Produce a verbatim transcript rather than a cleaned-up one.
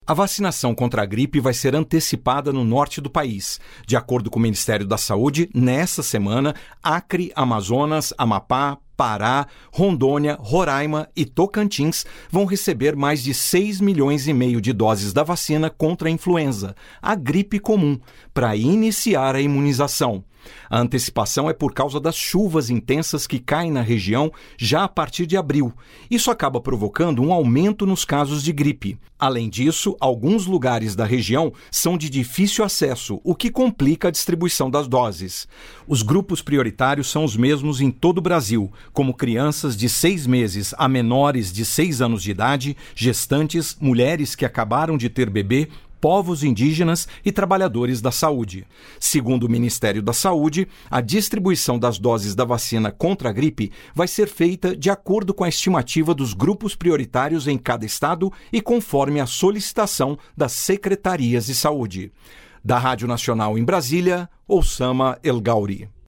A vacinação contra a gripe vai ser antecipada no norte do país. De acordo com o Ministério da Saúde, nessa semana, Acre, Amazonas, Amapá, Pará, Rondônia, Roraima e Tocantins vão receber mais de seis milhões e meio de doses da vacina contra a influenza, a gripe comum, para iniciar a imunização. A antecipação é por causa das chuvas intensas que caem na região já a partir de abril. Isso acaba provocando um aumento nos casos de gripe. Além disso, alguns lugares da região são de difícil acesso, o que complica a distribuição das doses. Os grupos prioritários são os mesmos em todo o Brasil, como crianças de seis meses a menores de seis anos de idade, gestantes, mulheres que acabaram de ter bebê, povos indígenas e trabalhadores da saúde. Segundo o Ministério da Saúde, a distribuição das doses da vacina contra a gripe vai ser feita de acordo com a estimativa dos grupos prioritários em cada estado e conforme a solicitação das secretarias de saúde. Da Rádio Nacional em Brasília, Oussama El Gauri.